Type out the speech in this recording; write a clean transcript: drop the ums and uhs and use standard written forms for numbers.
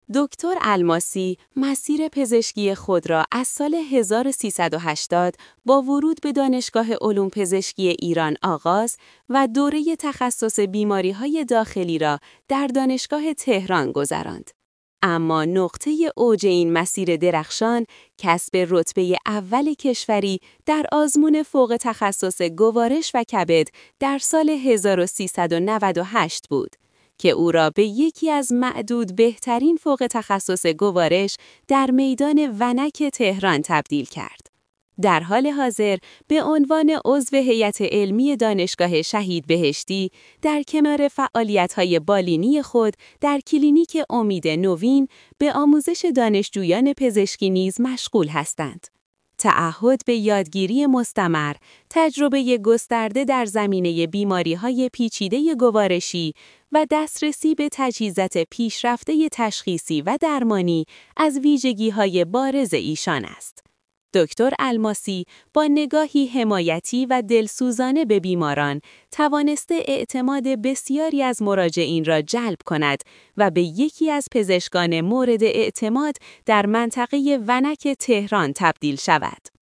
دکتر الماسی مسیر پزشکی خود را از سال 1380 با ورود به دانشگاه علوم پزشکی ایران آغاز و دوره تخصص بیماری‌های داخلی را در دانشگاه تهران گذراند. اما نقطه اوج این مسیر درخشان کسب رتبه اول کشوری در آزمون فوق تخصص گوارش و کبد در سال 1398 بود که او را به یکی از معدود بهترین فوق تخصص گوارش در میدان ونک تهران تبدیل کرد. در حال حاضر به عنوان عضو هیئت علمی دانشگاه شهید بهشتی در کنار فعالیت‌های بالینی خود در کلینیک امید نوین به آموزش دانشجویان پزشکی نیز مشغول هستند. تعهد به یادگیری مستمر، تجربه گسترده در زمینه بیماری‌های پیچیده گوارشی و دسترسی به تجهیزات پیشرفته تشخیصی و درمانی از ویژگی‌های بارز ایشان است. دکتر الماسی با نگاهی حمایتی و دلسوزانه به بیماران توانسته اعتماد بسیاری از مراجعین را جلب کند و به یکی از پزشکان مورد اعتماد در منطقه ونک تهران تبدیل شود.